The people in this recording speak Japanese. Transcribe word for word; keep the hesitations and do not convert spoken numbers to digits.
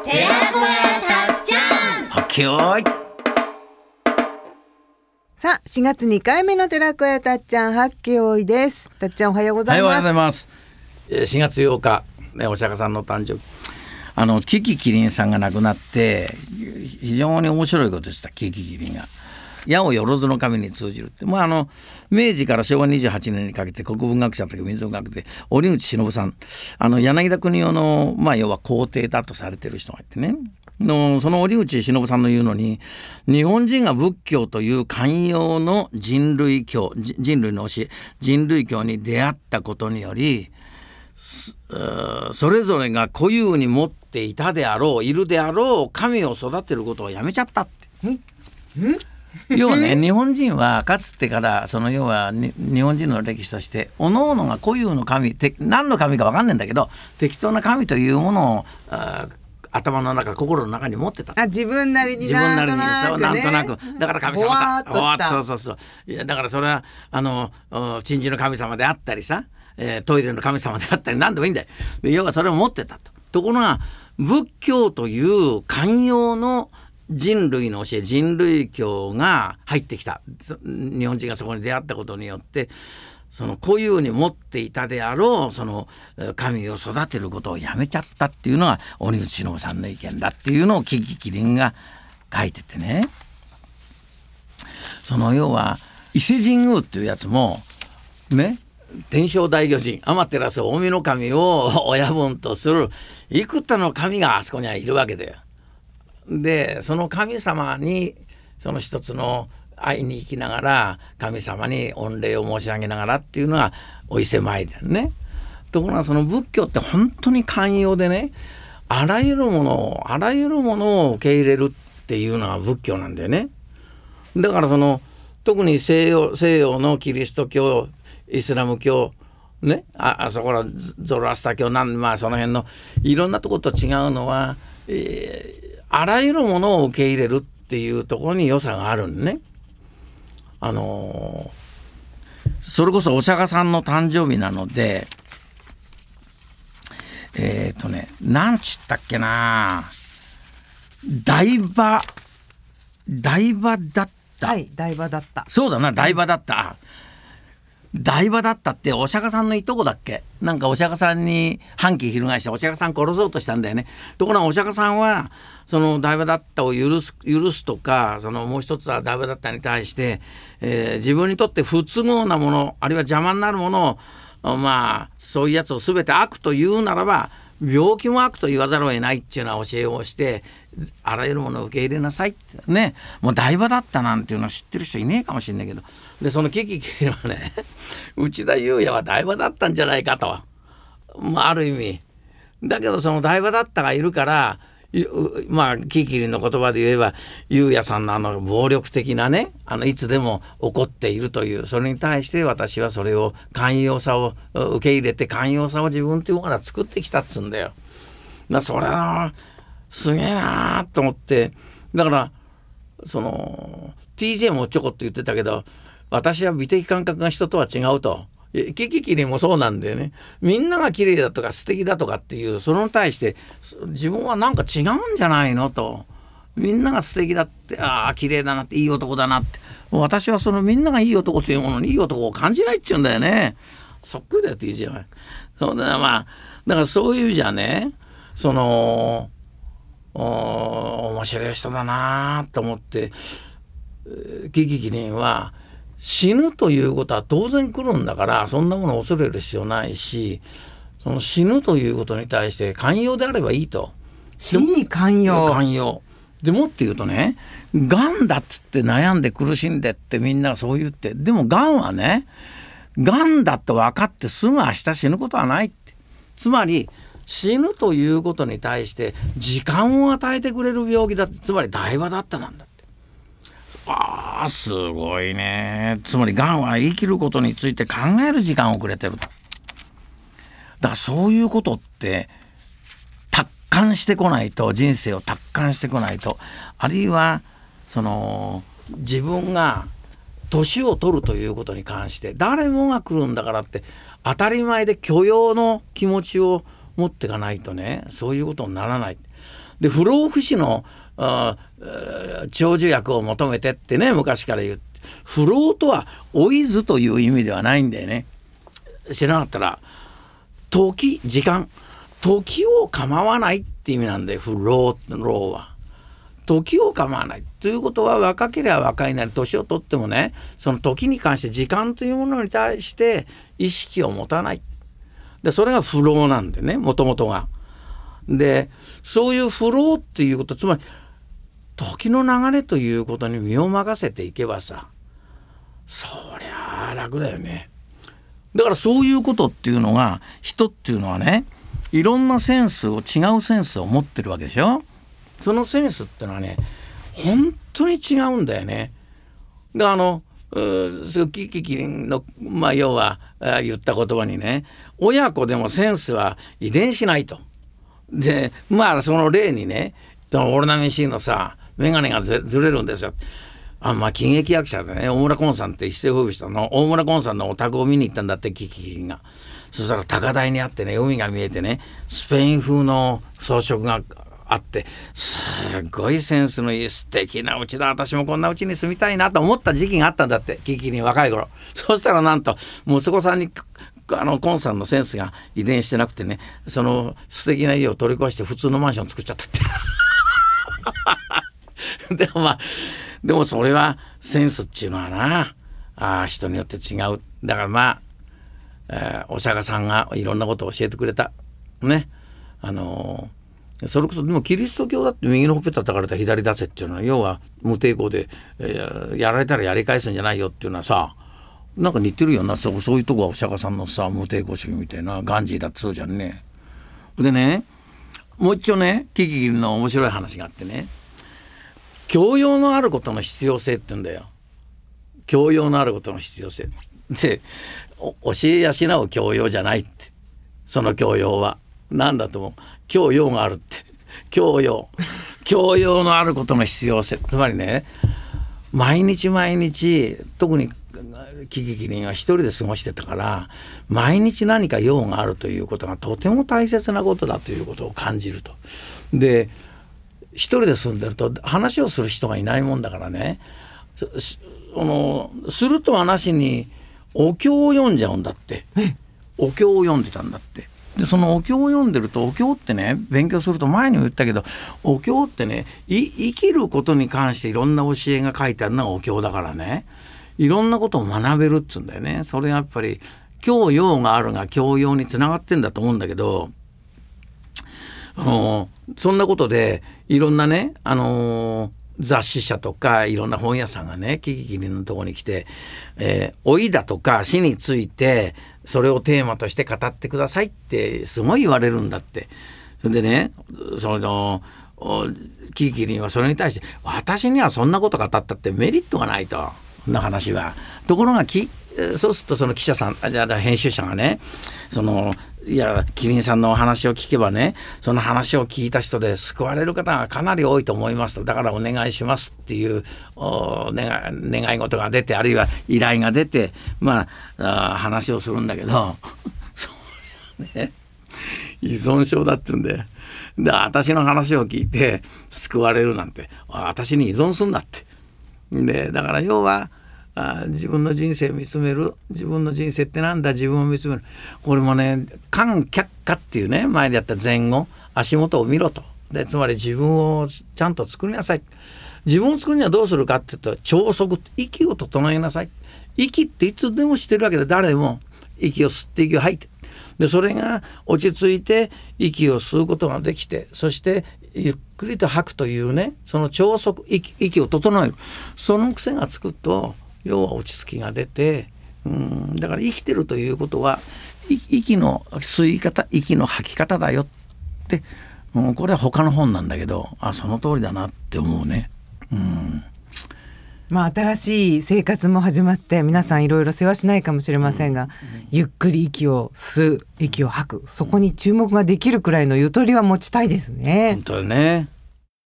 寺子屋たっちゃん。 はっけよーい。 さあしがつにかいめの寺子屋たっちゃんはっけよいです。たっちゃんおはようございます。 おはようございます。しがつようか、ね、お釈迦さんの誕生日、あのキキキリンさんが亡くなって非常に面白いことでした。キキキリンが矢をよろずの神に通じるって、まあ、あの明治からしょうわにじゅうはちねんにかけて国文学者という民族学で折口忍さん、あの柳田国男の、まあ、要は皇帝だとされてる人がいてね、のその折口忍さんの言うのに、日本人が仏教という寛容の人類教、人類の教え、人類教に出会ったことにより、それぞれが固有に持っていたであろう、いるであろう神を育てることをやめちゃったって。んん要はね、日本人はかつてからその要は日本人の歴史として各々が固有の神、何の神か分かんないんだけど適当な神というものを頭の中、心の中に持ってた。 あ、自分なりになんとなく、ね、 なんとなくだから神様だ、 ぼわーっとした、 そうそうそう、いやだからそれはあの珍事の神様であったりさ、えー、トイレの神様であったり何でもいいんだよ。要はそれを持ってたと。ところが仏教という寛容の人類の教え、人類教が入ってきた。日本人がそこに出会ったことによってその固有に持っていたであろうその神を育てることをやめちゃったっていうのが折口忍さんの意見だっていうのをキキキリンが書いててね、その要は伊勢神宮っていうやつもね、天正大御神天照大御神を親分とする幾多の神があそこにはいるわけだよ。でその神様にその一つの会いに行きながら神様に御礼を申し上げながらっていうのがお伊勢参りだよね。ところがその仏教って本当に寛容でね、あらゆるものをあらゆるものを受け入れるっていうのが仏教なんだよね。だからその特に西洋、西洋のキリスト教、イスラム教ね、あ, あそこらゾロアスター教なん、まあ、その辺のいろんなところと違うのは、えー、あらゆるものを受け入れるっていうところに良さがあるんね。あのー、それこそお釈迦さんの誕生日なので、えっとね、なんちったっけな、台場台場だった、 はい、台場だった、 そうだな、台場だった、台場だったってお釈迦さんのいとこだっけ。なんかお釈迦さんに反旗翻してお釈迦さん殺そうとしたんだよね。ところがお釈迦さんはその台場だったを許す、許すとか、そのもう一つは台場だったに対して、えー、自分にとって不都合なもの、あるいは邪魔になるものを、まあそういうやつを全て悪と言うならば病気も悪と言わざるを得ないっていうような教えをして、あらゆるものを受け入れなさいってね。もう台場だったなんていうのは知ってる人いねえかもしれないけど、でそのキキキリンはね内田裕也は台場だったんじゃないかと、まあ、ある意味だけどその台場だったがいるから、まあキキキリンの言葉で言えば裕也さんのあの暴力的なね、あのいつでも怒っているという、それに対して私はそれを寛容さを受け入れて寛容さを自分というものから作ってきたっつうんだよ。まあ、それはすげえなと思って、だからその ティージェー もちょこっと言ってたけど、私は美的感覚が人とは違うと。キキキリンもそうなんだよね。みんなが綺麗だとか素敵だとかっていう、それに対して自分はなんか違うんじゃないのと。みんなが素敵だって、ああ綺麗だなって、いい男だなって、私はそのみんながいい男というものにいい男を感じないっちゅうんだよね。そっくりだよ ティージェー は。そうだ、まあだからそういう意味じゃね、その面白い人だなと思って、キキキリンは死ぬということは当然来るんだから、そんなものを恐れる必要ないし、その死ぬということに対して寛容であればいいと。 死に寛容、 寛容でもって言うとね、がんだっつって悩んで苦しんでってみんなそう言って、でもがんはね、がんだと分かってすぐ明日死ぬことはないって。つまり死ぬということに対して時間を与えてくれる病気だ、つまり台場だったなんだって。ああすごいね。つまりがんは生きることについて考える時間をくれてると。だからそういうことって達観してこないと、人生を達観してこないと、あるいはその自分が年を取るということに関して誰もが来るんだからって当たり前で許容の気持ちを持っていかないとねそういうことにならない。で不老不死のあ長寿薬を求めてってね昔から言って、不老とは老いずという意味ではないんだよね。知らなかったら時時間時を構わないって意味なんで、不老老は時を構わないということは、若ければ若いなり年を取ってもね、その時に関して時間というものに対して意識を持たない。でそれが不老なんでね、もともとが。でそういう不老っていうこと、つまり時の流れということに身を任せていけばさ、そりゃあ楽だよね。だからそういうことっていうのが、人っていうのはね、いろんなセンスを違うセンスを持ってるわけでしょ。そのセンスっていうのはね本当に違うんだよね。であのキキキリンの、まあ、要は言った言葉にね、親子でもセンスは遺伝しないと。でまあその例にね、オルナミン C のさ眼鏡が ず, ずれるんですよ。あまあ喜劇役者でね、大村崑さんって一世風靡したの、大村崑さんのお宅を見に行ったんだって、キキキリンが。そしたら高台にあってね、海が見えてね、スペイン風の装飾があって、すごいセンスのいい素敵な家だ、私もこんな家に住みたいなと思った時期があったんだって、キキキリン若い頃。そしたらなんと息子さんにあのコンさんのセンスが遺伝してなくてね、その素敵な家を取り壊して普通のマンション作っちゃったってでもまあでもそれはセンスっていうのはなあ、人によって違う。だからまあ、えー、お釈迦さんがいろんなことを教えてくれたね。あのー、それこそでもキリスト教だって右のほっぺたたかれた左出せっていうのは、要は無抵抗で、えー、やられたらやり返すんじゃないよっていうのはさ、なんか似てるよな。そう、そういうとこはお釈迦さんのさ無抵抗主義みたいな、ガンジーだってそうじゃんね。でね、もう一丁ね、キキキリンの面白い話があってね、教養のあることの必要性って言うんだよ。教養のあることの必要性で、教え養う教養じゃないって。その教養は何だと思う？教養があるって。教養教養のあることの必要性、つまりね、毎日毎日、特にキキキリンは一人で過ごしてたから、毎日何か用があるということがとても大切なことだということを感じると。で一人で住んでると話をする人がいないもんだからね、あのするとはなしにお経を読んじゃうんだって。お経を読んでたんだって。でそのお経を読んでると、お経ってね、勉強すると、前にも言ったけど、お経ってね、い生きることに関していろんな教えが書いてあるのがお経だからね、いろんなことを学べるっつうんだよね。それがやっぱり教養があるが教養につながってんだと思うんだけど、あのそんなことでいろんなね、あのー、雑誌社とかいろんな本屋さんがね、キキキリンのところに来て、えー、老いだとか死についてそれをテーマとして語ってくださいってすごい言われるんだって。それでね、そのキキキリンはそれに対して、私にはそんなこと語ったってメリットがないと、そんな話は。ところがきそうするとその記者さん、あ、じゃあ編集者がね、そのいやキリンさんのお話を聞けばね、その話を聞いた人で救われる方がかなり多いと思いますと、だからお願いしますっていう願, 願い事が出て、あるいは依頼が出て、まあ、あ話をするんだけどそれはね、依存症だって言うんで、で私の話を聞いて救われるなんて、私に依存するんだって。でだから要はあ自分の人生を見つめる、自分の人生ってなんだ、自分を見つめる。これもね、観客化っていうね、前でやった前後、足元を見ろと。でつまり自分をちゃんと作りなさい。自分を作るにはどうするかって言うと、朝息、息を整えなさい。息っていつでもしてるわけで、誰でも息を吸って息を吐いて、でそれが落ち着いて息を吸うことができて、そしてゆっくりと吐くというね、その朝息、 息, 息を整える、その癖がつくと、要は落ち着きが出て、うん、だから生きてるということは息の吸い方、息の吐き方だよって、うん、これは他の本なんだけど、あ、その通りだなって思うね。うん、 まあ、新しい生活も始まって、皆さんいろいろ世話しないかもしれませんが、うん、ゆっくり息を吸う、息を吐く、そこに注目ができるくらいのゆとりは持ちたいですね。 本当だね。